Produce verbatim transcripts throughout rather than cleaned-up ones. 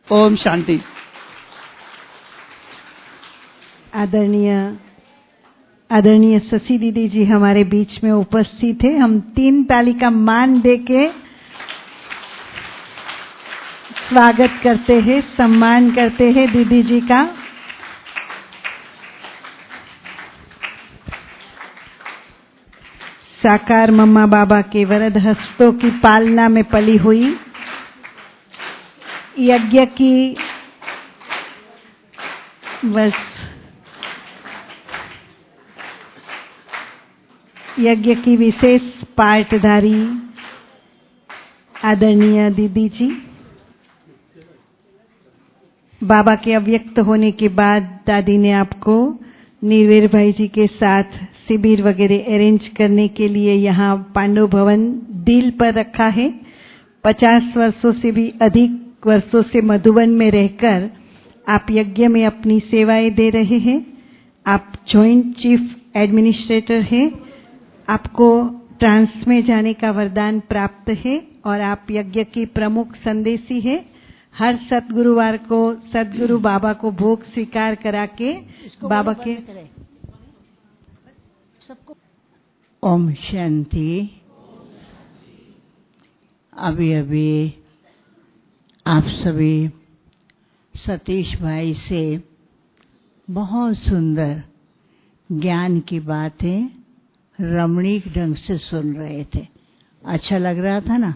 ओम शांति। आदरणीय आदरणीय शशि दीदी जी हमारे बीच में उपस्थित है। हम तीन ताली का मान देके स्वागत करते हैं, सम्मान करते हैं दीदी जी का। साकार मम्मा बाबा के वरद हस्तों की पालना में पली हुई, यज्ञ की वर्ष यज्ञ की विशेष पाठधारी आदरणीय दीदी जी, बाबा के अव्यक्त होने के बाद दादी ने आपको निर्वेर भाई जी के साथ शिविर वगैरह अरेंज करने के लिए यहाँ पांडव भवन दिल पर रखा है। पचास वर्षों से भी अधिक वर्षों से मधुबन में रहकर आप यज्ञ में अपनी सेवाएं दे रहे हैं। आप जॉइंट चीफ एडमिनिस्ट्रेटर हैं। आपको ट्रांस में जाने का वरदान प्राप्त है और आप यज्ञ की प्रमुख संदेशी है। हर सतगुरुवार को सतगुरु बाबा को भोग स्वीकार करा के बाबा के ओम शांति। अभी अभी आप सभी सतीश भाई से बहुत सुंदर ज्ञान की बातें रमणीक ढंग से सुन रहे थे। अच्छा लग रहा था ना?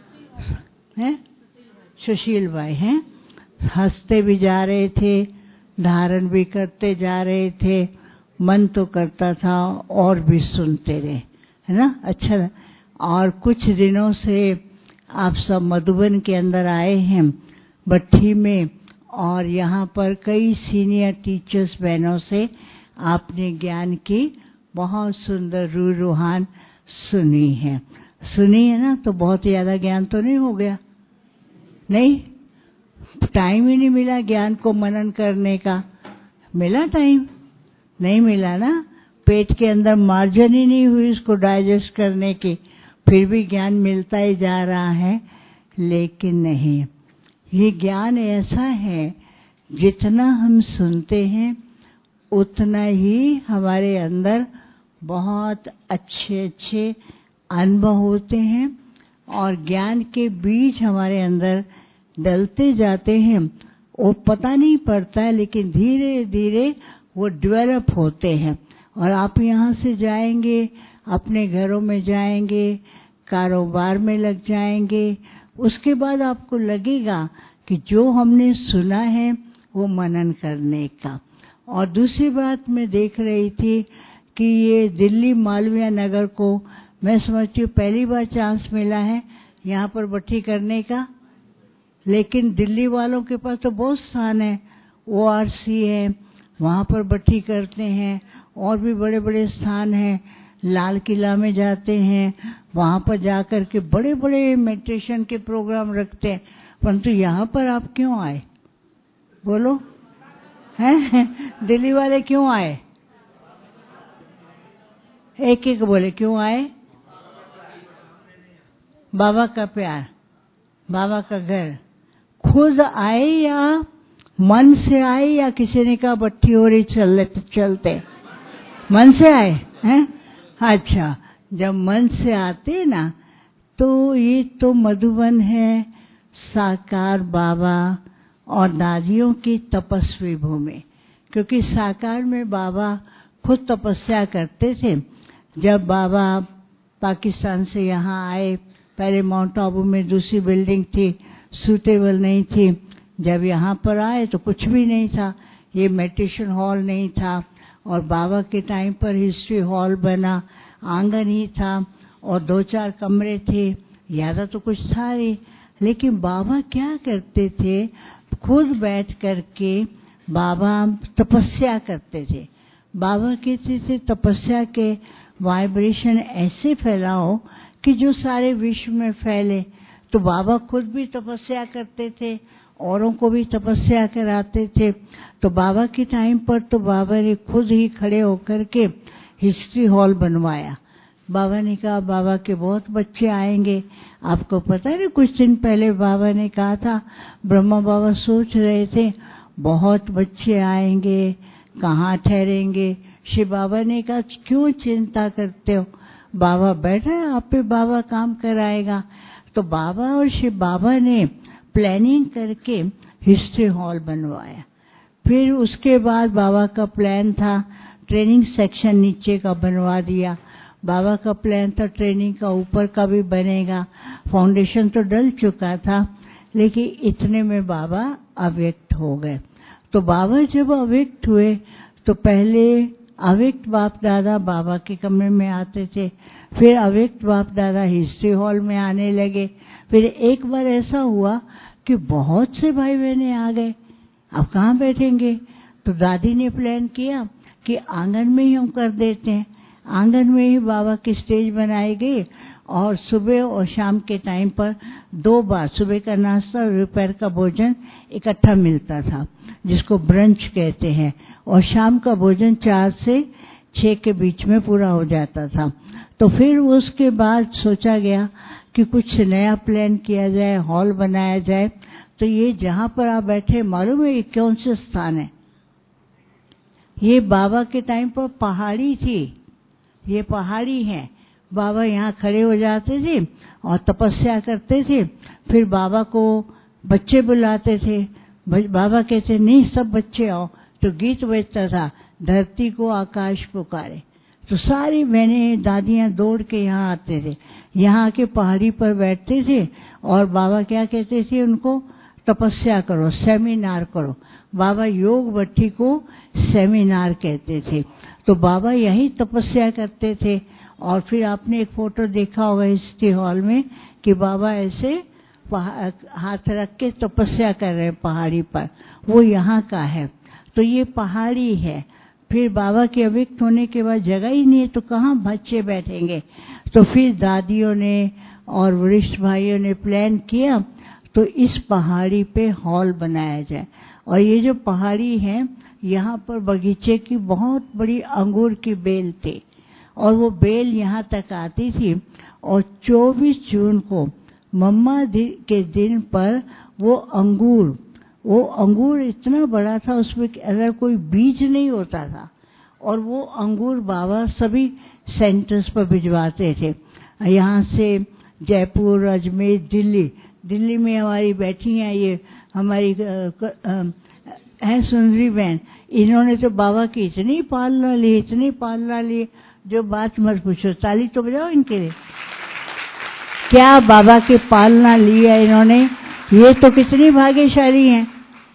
हैं? सुशील भाई हैं, हंसते भी जा रहे थे, धारण भी करते जा रहे थे, मन तो करता था और भी सुनते रहे, है ना? अच्छा। और कुछ दिनों से आप सब मधुबन के अंदर आए हैं भट्ठी में, और यहाँ पर कई सीनियर टीचर्स बहनों से आपने ज्ञान की बहुत सुंदर रूह रूहान सुनी है सुनी है ना? तो बहुत ज़्यादा ज्ञान तो नहीं हो गया? नहीं, टाइम ही नहीं मिला ज्ञान को मनन करने का। मिला टाइम? नहीं मिला ना? पेट के अंदर मार्जन ही नहीं हुई उसको डाइजेस्ट करने की, फिर भी ज्ञान मिलता ही जा रहा है। लेकिन नहीं, ये ज्ञान ऐसा है जितना हम सुनते हैं उतना ही हमारे अंदर बहुत अच्छे अच्छे अनुभव होते हैं और ज्ञान के बीज हमारे अंदर डलते जाते हैं। वो पता नहीं पड़ता है, लेकिन धीरे धीरे वो डेवलप होते हैं। और आप यहाँ से जाएंगे, अपने घरों में जाएंगे, कारोबार में लग जाएंगे, उसके बाद आपको लगेगा कि जो हमने सुना है वो मनन करने का। और दूसरी बात मैं देख रही थी कि ये दिल्ली मालवीय नगर को मैं समझती हूँ पहली बार चांस मिला है यहाँ पर भट्ठी करने का। लेकिन दिल्ली वालों के पास तो बहुत स्थान है, ओ आर सी है, वहाँ पर भट्ठी करते हैं, और भी बड़े बड़े स्थान हैं। लाल किला में जाते हैं, वहाँ पर जाकर के बड़े बड़े मेडिटेशन के प्रोग्राम रखते हैं। परंतु यहाँ पर आप क्यों आए? बोलो, हैं? दिल्ली वाले क्यों आए? एक एक बोले क्यों आए? बाबा का प्यार, बाबा का घर। खुद आए या मन से आए, या किसी ने कहा भट्ठी हो रही चल चलते? मन से आए हैं? अच्छा, जब मन से आते ना तो ये तो मधुबन है, साकार बाबा और दादियों की तपस्वी भूमि। क्योंकि साकार में बाबा खुद तपस्या करते थे। जब बाबा पाकिस्तान से यहाँ आए, पहले माउंट आबू में दूसरी बिल्डिंग थी, सूटेबल नहीं थी। जब यहाँ पर आए तो कुछ भी नहीं था, ये मेडिटेशन हॉल नहीं था। और बाबा के टाइम पर हिस्ट्री हॉल बना, आंगन ही था और दो चार कमरे थे, ज़्यादा तो कुछ था नहीं। लेकिन बाबा क्या करते थे, खुद बैठ करके बाबा तपस्या करते थे। बाबा कहते थे तपस्या के वाइब्रेशन ऐसे फैलाओ कि जो सारे विश्व में फैले। तो बाबा खुद भी तपस्या करते थे, औरों को भी तपस्या कराते थे। तो बाबा के टाइम पर तो बाबा ने खुद ही खड़े होकर के हिस्ट्री हॉल बनवाया बाबा ने कहा बाबा के बहुत बच्चे आएंगे। आपको पता है ना, कुछ दिन पहले बाबा ने कहा था, ब्रह्मा बाबा सोच रहे थे बहुत बच्चे आएंगे, कहाँ ठहरेंगे। शिव बाबा ने कहा क्यों चिंता करते हो, बाबा बैठा है, आप पे बाबा काम कराएगा। तो बाबा और शिव बाबा ने प्लानिंग करके हिस्ट्री हॉल बनवाया। फिर उसके बाद बाबा का प्लान था ट्रेनिंग सेक्शन नीचे का बनवा दिया। बाबा का प्लान था ट्रेनिंग का ऊपर का भी बनेगा। फाउंडेशन तो डल चुका था, लेकिन इतने में बाबा अव्यक्त हो गए। तो बाबा जब अव्यक्त हुए तो पहले अव्यक्त बाप दादा बाबा के कमरे में आते थे, फिर अव्यक्त बाप दादा हिस्ट्री हॉल में आने लगे। फिर एक बार ऐसा हुआ कि बहुत से भाई बहने आ गए, अब कहाँ बैठेंगे। तो दादी ने प्लान किया कि आंगन में ही हम कर देते हैं। आंगन में ही बाबा की स्टेज बनाई गई और सुबह और शाम के टाइम पर दो बार सुबह का नाश्ता और दोपहर का भोजन इकट्ठा मिलता था, जिसको ब्रंच कहते हैं, और शाम का भोजन चार से छः के बीच में पूरा हो जाता था। तो फिर उसके बाद सोचा गया कि कुछ नया प्लान किया जाए, हॉल बनाया जाए। तो ये जहाँ पर आप बैठे, मालूम है ये कौन से स्थान है? ये बाबा के टाइम पर पहाड़ी थी, ये पहाड़ी है। बाबा यहाँ खड़े हो जाते थे और तपस्या करते थे। फिर बाबा को बच्चे बुलाते थे, बाबा कहते नहीं सब बच्चे आओ, तो गीत बजता था, धरती को आकाश पुकारे। तो सारी बहनें दादियाँ दौड़ के यहाँ आते थे, यहाँ आके पहाड़ी पर बैठते थे और बाबा क्या कहते थे उनको, तपस्या करो, सेमिनार करो। बाबा योग भट्टी को सेमिनार कहते थे। तो बाबा यही तपस्या करते थे। और फिर आपने एक फोटो देखा होगा हिस्ट्री हॉल में कि बाबा ऐसे हाथ रख के तपस्या कर रहे हैं पहाड़ी पर, वो यहाँ का है। तो ये पहाड़ी है। फिर बाबा के अव्यक्त होने के बाद जगह ही नहीं है, तो कहाँ बच्चे बैठेंगे। तो फिर दादियों ने और वरिष्ठ भाइयों ने प्लान किया तो इस पहाड़ी पे हॉल बनाया जाए। और ये जो पहाड़ी है, यहाँ पर बगीचे की बहुत बड़ी अंगूर की बेल थी और वो बेल यहाँ तक आती थी। और चौबीस जून को मम्मा के दिन पर वो अंगूर वो अंगूर इतना बड़ा था, उसमें अगर कोई बीज नहीं होता था। और वो अंगूर बाबा सभी सेंटर्स पर भिजवाते थे, यहाँ से जयपुर, अजमेर, दिल्ली। दिल्ली में हमारी बैठी हैं ये हमारी हैं सुंदरी बहन, इन्होंने तो बाबा की इतनी पालना ली, इतनी पालना ली, जो बात मत पूछो। ताली तो बजाओ इनके लिए। क्या बाबा की पालना ली है इन्होंने। ये तो कितनी भाग्यशाली हैं,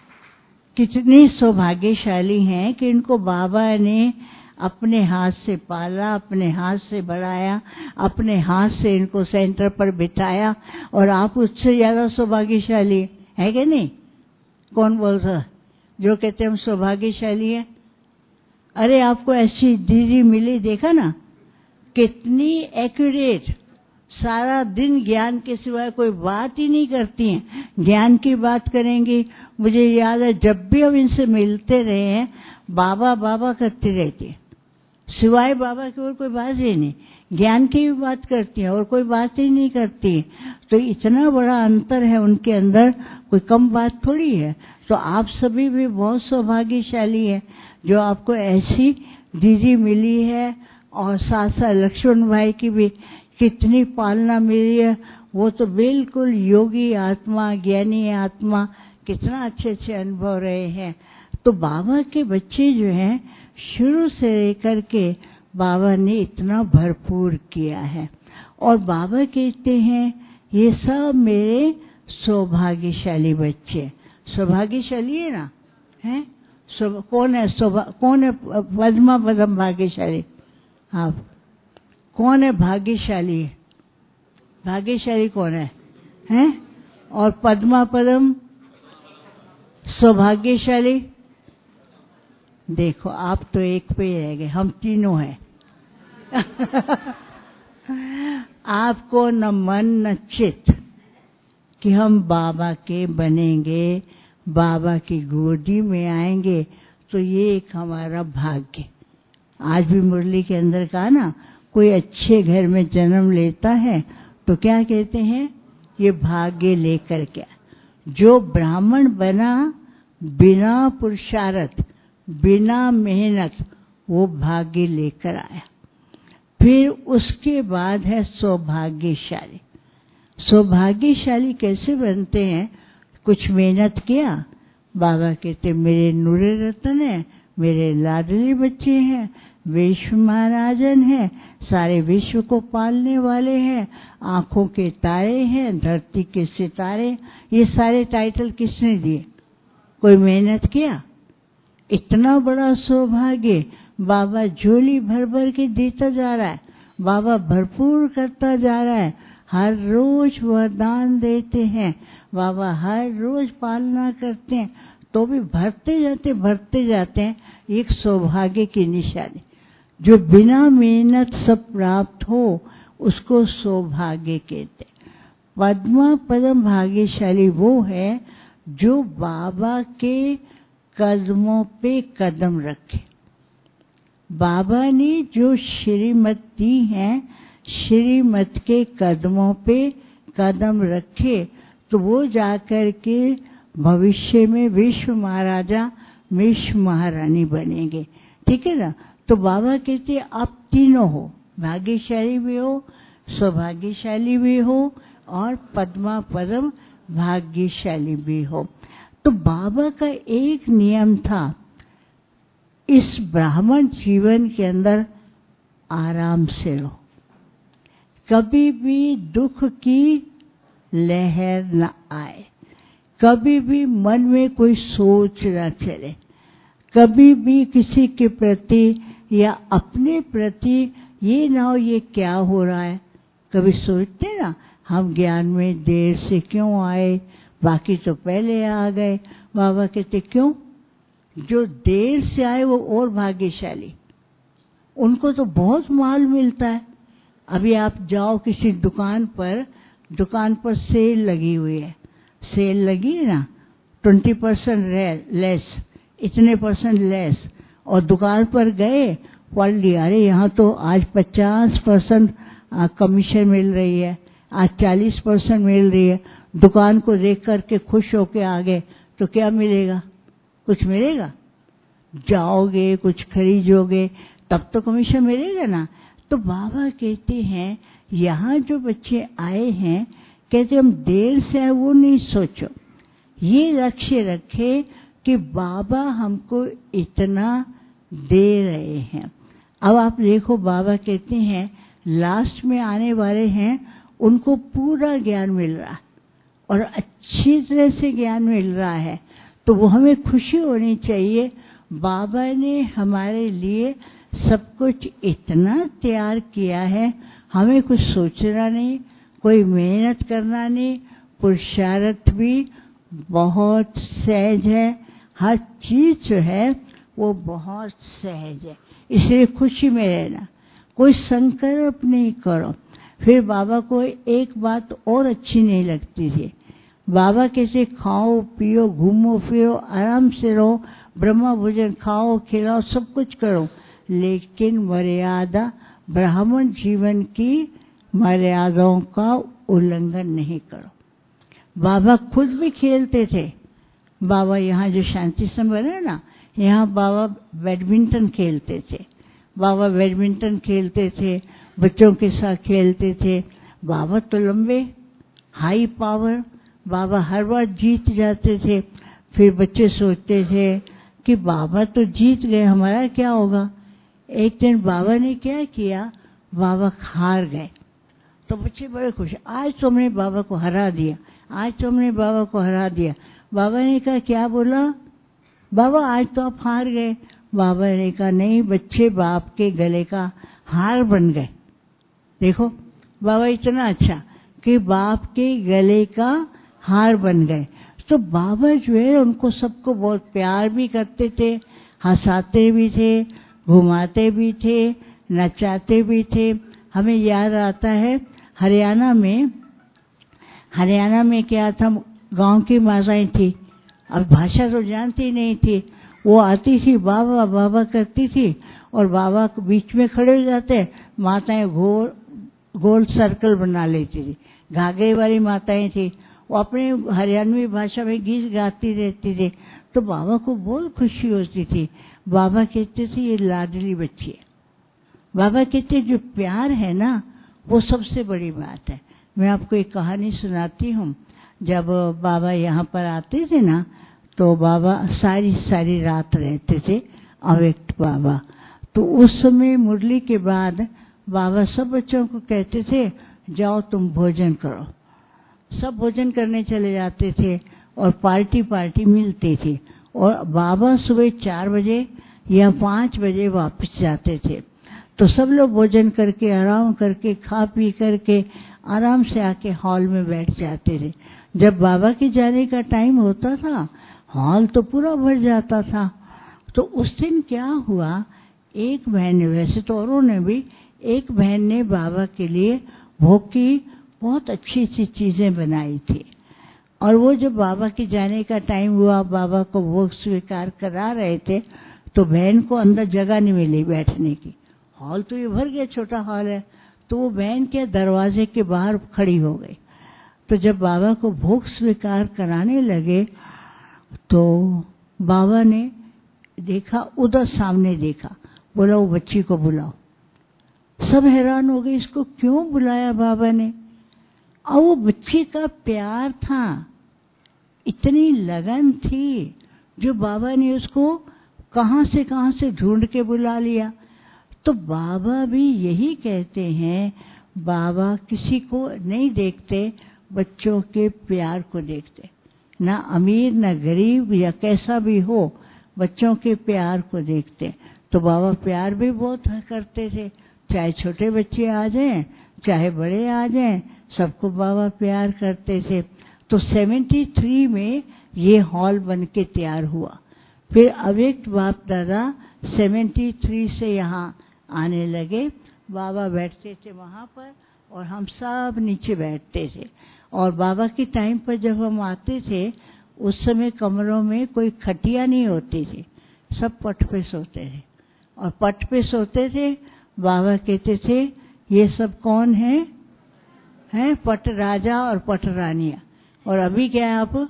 कितनी सौभाग्यशाली हैं कि इनको बाबा ने अपने हाथ से पाला, अपने हाथ से बढ़ाया, अपने हाथ से इनको सेंटर पर बिठाया। और आप उससे ज़्यादा सौभाग्यशाली है कि नहीं? कौन बोलता जो कहते हम सौभाग्यशाली हैं? अरे आपको ऐसी दीदी मिली, देखा ना कितनी एक्यूरेट, सारा दिन ज्ञान के सिवाय कोई बात ही नहीं करती हैं, ज्ञान की बात करेंगी। मुझे याद है जब भी हम इनसे मिलते रहे हैं, बाबा बाबा करती रहती है, सिवाय बाबा की और कोई बात ही नहीं। ज्ञान की भी बात करती हैं और कोई बात ही नहीं करती। तो इतना बड़ा अंतर है उनके अंदर, कोई कम बात थोड़ी है। तो आप सभी भी बहुत सौभाग्यशाली हैं जो आपको ऐसी दीदी मिली है। और साथ साथ लक्ष्मण भाई की भी कितनी पालना मिली है, वो तो बिल्कुल योगी आत्मा, ज्ञानी आत्मा, कितना अच्छे अच्छे अनुभव रहे हैं। तो बाबा के बच्चे जो हैं शुरू से लेकर के बाबा ने इतना भरपूर किया है। और बाबा कहते हैं ये सब मेरे सौभाग्यशाली बच्चे। सौभाग्यशाली है ना, हैं? कौन है सौभा कौन है पद्मा पदम भाग्यशाली? हाँ, कौन है भाग्यशाली? भाग्यशाली कौन है? हैं? और पद्मा पदम सौभाग्यशाली? देखो आप तो एक पे रह गए, हम तीनों हैं। आपको न मन न चित कि हम बाबा के बनेंगे, बाबा की गोदी में आएंगे, तो ये एक हमारा भाग्य। आज भी मुरली के अंदर कहा ना, कोई अच्छे घर में जन्म लेता है तो क्या कहते हैं, ये भाग्य लेकर के। जो ब्राह्मण बना बिना पुरुषार्थ, बिना मेहनत, वो भाग्य लेकर आया। फिर उसके बाद है सौभाग्यशाली। सौभाग्यशाली कैसे बनते हैं? कुछ मेहनत किया, बाबा कहते मेरे नूरे रतन है, मेरे लाडले बच्चे हैं, विश्व महाराजन हैं, सारे विश्व को पालने वाले हैं, आंखों के तारे हैं, धरती के सितारे। ये सारे टाइटल किसने दिए? कोई मेहनत किया? इतना बड़ा सौभाग्य बाबा झोली भर भर के देता जा रहा है, बाबा भरपूर करता जा रहा है। हर रोज वरदान देते हैं, बाबा हर रोज पालना करते हैं, तो भी भरते जाते भरते जाते हैं। एक सौभाग्य की निशानी। जो बिना मेहनत सब प्राप्त हो उसको सौभाग्य कहते हैं। पद्मा पदम भाग्यशाली वो है जो बाबा के कदमों पे कदम रखे। बाबा ने जो श्रीमत दी है, श्रीमत के कदमों पे कदम रखे, तो वो जाकर के भविष्य में विश्व महाराजा, विश्व महारानी बनेंगे। ठीक है ना? तो बाबा कहते आप तीनों हो, भाग्यशाली भी हो, सौभाग्यशाली भी हो और पद्मा पदम भाग्यशाली भी हो। तो बाबा का एक नियम था, इस ब्राह्मण जीवन के अंदर आराम से रहो, कभी भी दुख की लहर न आए, कभी भी मन में कोई सोच न चले, कभी भी किसी के प्रति या अपने प्रति ये ना हो ये क्या हो रहा है। कभी सोचते ना हम ज्ञान में देर से क्यों आए, बाकी तो पहले आ गए। बाबा कहते क्यों? जो देर से आए वो और भाग्यशाली, उनको तो बहुत माल मिलता है। अभी आप जाओ किसी दुकान पर, दुकान पर सेल लगी हुई है, सेल लगी है ना, ट्वेंटी परसेंट लेस, इतने परसेंट लेस, और दुकान पर गए, पढ़ लिया, अरे यहाँ तो आज पचास परसेंट कमीशन मिल रही है, आज चालीस परसेंट मिल रही है। दुकान को देख करके खुश होके आ गए तो क्या मिलेगा? कुछ मिलेगा? जाओगे कुछ खरीदोगे तब तो कमीशन मिलेगा ना। तो बाबा कहते हैं यहाँ जो बच्चे आए हैं, कहते हम देर से आए वो नहीं सोचो, ये लक्ष्य रखे कि बाबा हमको इतना दे रहे हैं। अब आप देखो बाबा कहते हैं लास्ट में आने वाले हैं, उनको पूरा ज्ञान मिल रहा है और अच्छी तरह से ज्ञान मिल रहा है, तो वो हमें खुशी होनी चाहिए। बाबा ने हमारे लिए सब कुछ इतना तैयार किया है, हमें कुछ सोचना नहीं, कोई मेहनत करना नहीं, पुरुषार्थ भी बहुत सहज है, हर चीज जो है वो बहुत सहज है। इसलिए खुशी में रहना, कोई संकल्प नहीं करो। फिर बाबा को एक बात और अच्छी नहीं लगती थी, बाबा कैसे खाओ पियो घूमो फिरो आराम से रहो, ब्रह्मा भोजन खाओ खिलाओ सब कुछ करो, लेकिन मर्यादा ब्राह्मण जीवन की मर्यादाओं का उल्लंघन नहीं करो। बाबा खुद भी खेलते थे। बाबा यहाँ जो शांति सम बना है ना, यहाँ बाबा बैडमिंटन खेलते थे, बाबा बैडमिंटन खेलते थे, बच्चों के साथ खेलते थे। बाबा तो लंबे, हाई पावर, बाबा हर बार जीत जाते थे। फिर बच्चे सोचते थे कि बाबा तो जीत गए, हमारा क्या होगा। एक दिन बाबा ने क्या किया, बाबा हार गए, तो बच्चे बड़े खुश, आज तो हमने बाबा को हरा दिया, आज तो हमने बाबा को हरा दिया। बाबा ने कहा क्या बोला? बाबा आज तो आप हार गए। बाबा ने कहा नहीं बच्चे, बाप के गले का हार बन गए। देखो बाबा इतना अच्छा कि बाप के गले का हार बन गए। तो बाबा जो है उनको सबको बहुत प्यार भी करते थे, हंसाते भी थे, घुमाते भी थे, नचाते भी थे। हमें याद आता है हरियाणा में, हरियाणा में क्या था, गांव की माताएं थी, अब भाषा तो जानती नहीं थी, वो आती थी बाबा बाबा करती थी और बाबा बीच में खड़े हो जाते, माताएं गोल गोल सर्कल बना लेती थी। घाघरे वाली माताएं थी, वो अपने हरियाणवी भाषा में गीत गाती रहती थी। तो बाबा को बहुत खुशी होती थी। बाबा कहते थे ये लाडली बच्ची है। बाबा कहते जो प्यार है ना वो सबसे बड़ी बात है। मैं आपको एक कहानी सुनाती हूँ। जब बाबा यहाँ पर आते थे ना तो बाबा सारी सारी रात रहते थे, अव्यक्त बाबा। तो उस समय मुरली के बाद बाबा सब बच्चों को कहते थे जाओ तुम भोजन करो। सब भोजन करने चले जाते थे और पार्टी पार्टी मिलती थी। और बाबा सुबह चार बजे या पाँच बजे वापस जाते थे। तो सब लोग भोजन करके आराम करके खा पी करके आराम से आके हॉल में बैठ जाते थे। जब बाबा के जाने का टाइम होता था हॉल तो पूरा भर जाता था। तो उस दिन क्या हुआ, एक बहन ने, वैसे तो औरों ने भी, एक बहन ने बाबा के लिए भोग की बहुत अच्छी अच्छी चीज़ें बनाई थी। और वो जब बाबा के जाने का टाइम हुआ, बाबा को भोग स्वीकार करा रहे थे, तो बहन को अंदर जगह नहीं मिली बैठने की। हॉल तो ये भर गया, छोटा हॉल है। तो वो बहन के दरवाजे के बाहर खड़ी हो गई। तो जब बाबा को भोग स्वीकार कराने लगे तो बाबा ने देखा, उधर सामने देखा, बोला वो बच्ची को बुलाओ। सब हैरान हो गए, इसको क्यों बुलाया बाबा ने। और वो बच्ची का प्यार था, इतनी लगन थी, जो बाबा ने उसको कहाँ से कहाँ से ढूंढ के बुला लिया। तो बाबा भी यही कहते हैं, बाबा किसी को नहीं देखते, बच्चों के प्यार को देखते। ना अमीर ना गरीब या कैसा भी हो, बच्चों के प्यार को देखते। तो बाबा प्यार भी बहुत करते थे, चाहे छोटे बच्चे आ जाएं चाहे बड़े आ जाएं, सबको बाबा प्यार करते थे। तो तिहत्तर में ये हॉल बन के तैयार हुआ। फिर अव्यक्त बाप दादा तिहत्तर से यहाँ आने लगे। बाबा बैठते थे वहाँ पर और हम सब नीचे बैठते थे। और बाबा के टाइम पर जब हम आते थे उस समय कमरों में कोई खटिया नहीं होती थी, सब पट पे सोते थे। और पट पे सोते थे। बाबा कहते थे ये सब कौन है, हैं पट राजा और पट रानियाँ। और अभी क्या है, आप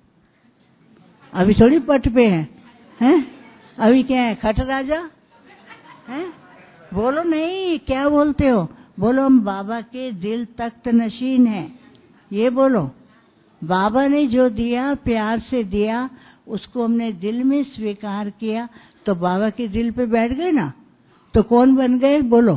अभी थोड़ी पट पे हैं, हैं अभी क्या है, खट राजा हैं। बोलो नहीं, क्या बोलते हो, बोलो हम बाबा के दिल तख्त नशीन हैं। ये बोलो, बाबा ने जो दिया प्यार से दिया, उसको हमने दिल में स्वीकार किया, तो बाबा के दिल पे बैठ गए ना। तो कौन बन गए, बोलो।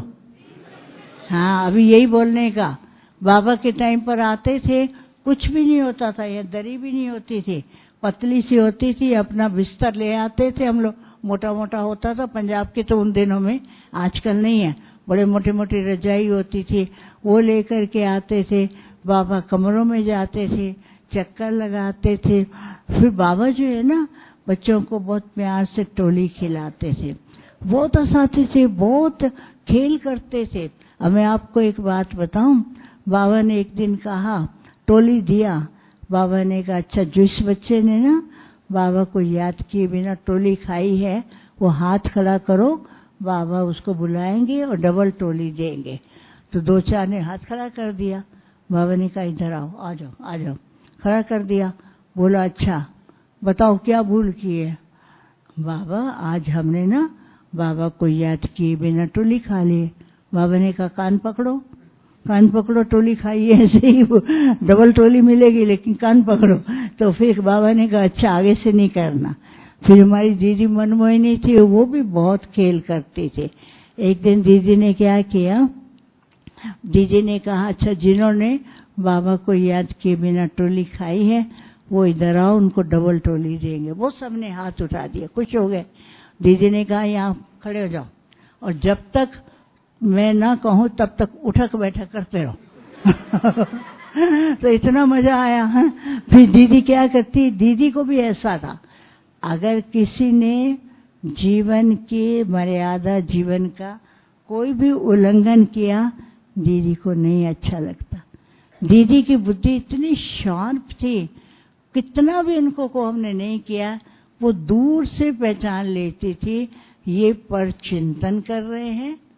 हाँ, अभी यही बोलने का। बाबा के टाइम पर आते थे, कुछ भी नहीं होता था, यह दरी भी नहीं होती थी, पतली सी होती थी। अपना बिस्तर ले आते थे हम लोग, मोटा मोटा होता था पंजाब के तो उन दिनों में, आजकल नहीं है। बड़े मोटे मोटी रजाई होती थी, वो लेकर के आते थे। बाबा कमरों में जाते थे, चक्कर लगाते थे। फिर बाबा जो है ना, बच्चों को बहुत प्यार से टोली खिलाते थे, बहुत हंसाते थे, बहुत खेल करते थे। अब मैं आपको एक बात बताऊं, बाबा ने एक दिन कहा, टोली दिया। बाबा ने कहा अच्छा, जिस बच्चे ने ना बाबा को याद किए बिना टोली खाई है वो हाथ खड़ा करो, बाबा उसको बुलाएंगे और डबल टोली देंगे। तो दो चार ने हाथ खड़ा कर दिया। बाबा ने कहा इधर आओ, आ जाओ आ जाओ, खड़ा कर दिया। बोला अच्छा बताओ क्या भूल की है। बाबा आज हमने ना बाबा को याद किए बिना टोली खा लिए। बाबा ने कहा कान पकड़ो, कान पकड़ो, टोली खाइए, ऐसे ही डबल टोली मिलेगी, लेकिन कान पकड़ो। तो फिर बाबा ने कहा अच्छा आगे से नहीं करना। फिर हमारी दीदी मनमोहिनी थी, वो भी बहुत खेल करती थी। एक दिन दीदी ने क्या किया, दीदी ने कहा अच्छा जिन्होंने बाबा को याद किए बिना टोली खाई है वो इधर आओ, उनको डबल टोली देंगे। वो सबने हाथ उठा दिया, खुश हो गए। दीदी ने कहा यहाँ खड़े हो जाओ और जब तक मैं ना कहूँ तब तक उठक बैठक करते रहो। तो इतना मजा आया है। फिर दीदी क्या करती, दीदी को भी ऐसा था, अगर किसी ने जीवन की मर्यादा, जीवन का कोई भी उल्लंघन किया, दीदी को नहीं अच्छा लगता। दीदी की बुद्धि इतनी शार्प थी, कितना भी इनको को हमने नहीं किया, वो दूर से पहचान लेती थी, ये पर चिंतन कर रहे हैं,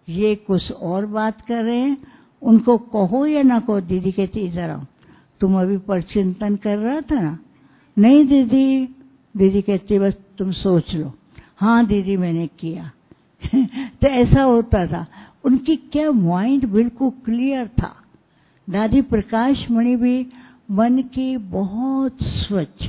ये कुछ और बात कर रहे हैं, उनको कहो या ना कहो। दीदी कहती इधर आओ, तुम अभी पर चिंतन कर रहा था ना? नहीं दीदी। दीदी कहती बस तुम सोच लो। हाँ दीदी मैंने किया। तो ऐसा होता था। उनकी क्या माइंड बिल्कुल क्लियर था। दादी प्रकाश मणि भी मन की बहुत स्वच्छ,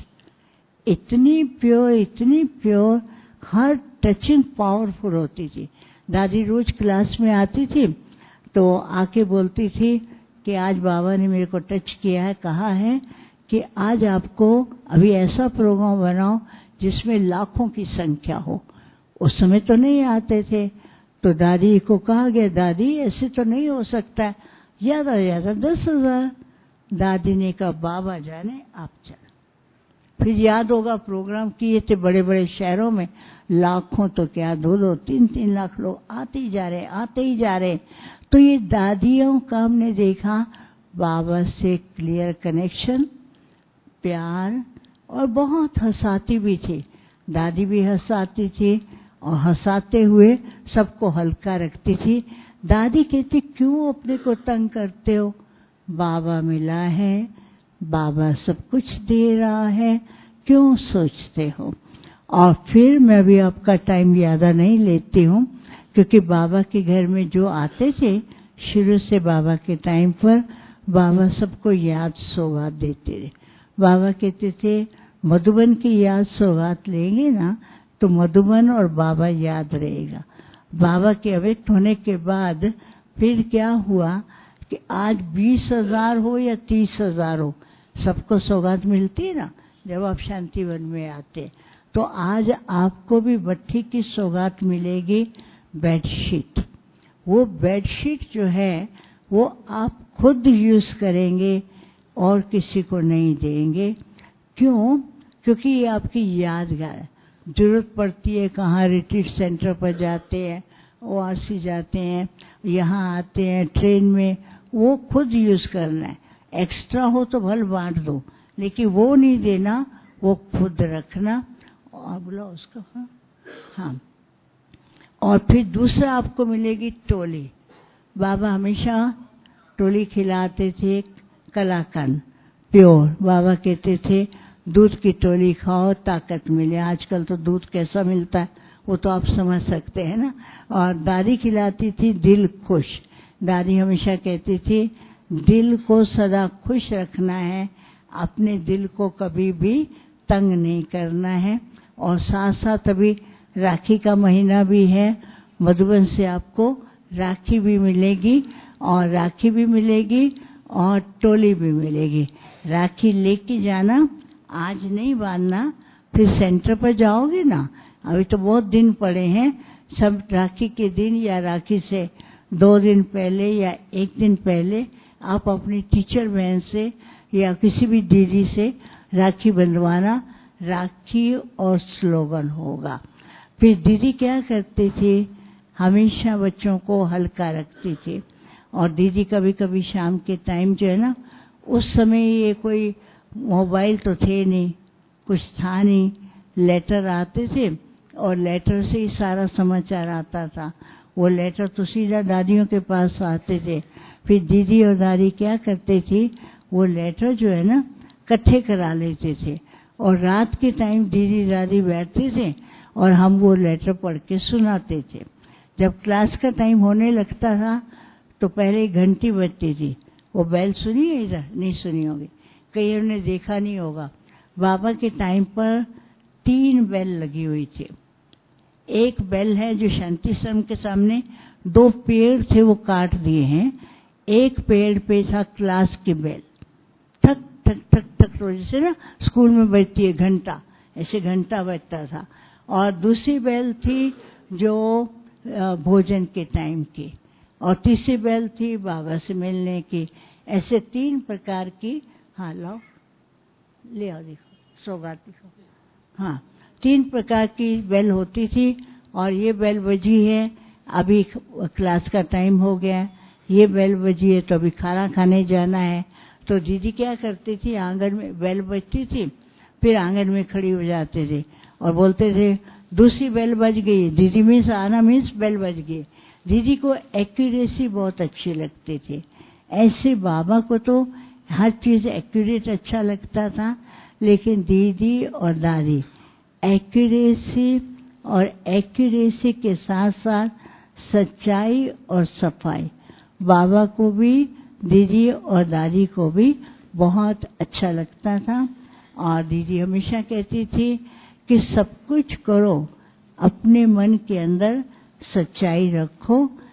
इतनी प्योर, इतनी प्योर, हर टचिंग पावरफुल होती थी। दादी रोज क्लास में आती थी तो आके बोलती थी कि आज बाबा ने मेरे को टच किया है, कहा है कि आज आपको अभी ऐसा प्रोग्राम बनाओ जिसमें लाखों की संख्या हो। उस समय तो नहीं आते थे, तो दादी को कहा गया दादी ऐसे तो नहीं हो सकता है, ज्यादा ज्यादा दस हजार। दादी ने कहा बाबा जाने, आप चल। फिर याद होगा प्रोग्राम किए थे बड़े बड़े शहरों में, लाखों तो क्या दो दो तीन तीन लाख लोग आते ही जा रहे आते ही जा रहे। तो ये दादियों का हमने देखा बाबा से क्लियर कनेक्शन, प्यार, और बहुत हंसाती भी थी। दादी भी हंसाती थी और हंसाते हुए सबको हल्का रखती थी। दादी कहती क्यों अपने को तंग करते हो, बाबा मिला है, बाबा सब कुछ दे रहा है, क्यों सोचते हो। और फिर मैं भी आपका टाइम ज़्यादा नहीं लेती हूँ, क्योंकि बाबा के घर में जो आते थे शुरू से बाबा के टाइम पर बाबा सबको याद सौगात देते थे। बाबा कहते थे मधुबन की याद सौगात लेंगे ना तो मधुबन और बाबा याद रहेगा। बाबा के अव्यक्त होने के बाद फिर क्या हुआ कि आज बीस हजार हो या तीस हजार हो, सबको सौगात मिलती है ना जब आप शांतिवन में आते। तो आज आपको भी भट्ठी की सौगात मिलेगी, बेडशीट। वो बेडशीट जो है वो आप खुद यूज करेंगे और किसी को नहीं देंगे। क्यों? क्योंकि ये आपकी यादगार है। जरूरत पड़ती है, कहाँ रिट्रीट सेंटर पर जाते हैं, ओआरसी जाते हैं, यहाँ आते हैं ट्रेन में, वो खुद यूज करना है। एक्स्ट्रा हो तो भल बांट दो, लेकिन वो नहीं देना, वो खुद रखना। और बोला उसको हाँ हाँ। और फिर दूसरा आपको मिलेगी टोली। बाबा हमेशा टोली खिलाते थे, कलाकंद प्योर। बाबा कहते थे दूध की टोली खाओ ताकत मिले। आजकल तो दूध कैसा मिलता है वो तो आप समझ सकते हैं ना। और दादी खिलाती थी दिल खुश। दादी हमेशा कहती थी दिल को सदा खुश रखना है, अपने दिल को कभी भी तंग नहीं करना है। और साथ साथ अभी राखी का महीना भी है, मधुबन से आपको राखी भी मिलेगी और राखी भी मिलेगी और टोली भी मिलेगी। राखी लेके जाना, आज नहीं बांधना, फिर सेंटर पर जाओगे ना, अभी तो बहुत दिन पड़े हैं, सब राखी के दिन या राखी से दो दिन पहले या एक दिन पहले आप अपनी टीचर बहन से या किसी भी दीदी से राखी बंधवाना। राखी और स्लोगन होगा। फिर दीदी क्या करती थी, हमेशा बच्चों को हल्का रखती थी। और दीदी कभी कभी शाम के टाइम जो है ना, उस समय ये कोई मोबाइल तो थे नहीं, कुछ था नहीं, लेटर आते थे और लेटर से ही सारा समाचार आता था। वो लेटर तो सीधा दादियों के पास आते थे। फिर दीदी और दादी क्या करते थी, वो लेटर जो है ना इकट्ठे करा लेते थे और रात के टाइम दीदी दादी बैठते थे और हम वो लेटर पढ़ के सुनाते थे। जब क्लास का टाइम होने लगता था तो पहले घंटी बजती थी। वो बेल सुनी है इधर? नहीं सुनी होगी, कईयों ने देखा नहीं होगा। बाबा के टाइम पर तीन बेल लगी हुई थी। एक बेल है जो शांति श्रम के सामने, दो पेड़ थे वो काट दिए हैं। एक पेड़ पे था क्लास की बेल, ठक ठक ठक ठक रोज से ना स्कूल में बजती है घंटा, ऐसे घंटा बजता था। और दूसरी बेल थी जो भोजन के टाइम की, और तीसरी बेल थी बाबा से मिलने की। ऐसे तीन प्रकार की, हाँ लाओ ले आओ, देखो सौगात दिखो। हाँ, तीन प्रकार की बेल होती थी और ये बेल बजी है, अभी क्लास का टाइम हो गया, ये बेल बजी है तो अभी खाना खाने जाना है। तो दीदी क्या करती थी, आंगन में बेल बजती थी, फिर आंगन में खड़ी हो जाते थे और बोलते थे दूसरी बेल बज गई। दीदी मीन्स आना मीन्स बेल बज गई। दीदी को एक्यूरेसी बहुत अच्छी लगती थी। ऐसे बाबा को तो हर चीज़ एक्यूरेट अच्छा लगता था, लेकिन दीदी और दादी एक्यूरेसी और एक्यूरेसी के साथ साथ सच्चाई और सफाई, बाबा को भी दीदी और दादी को भी बहुत अच्छा लगता था। और दीदी हमेशा कहती थी कि सब कुछ करो, अपने मन के अंदर सच्चाई रखो,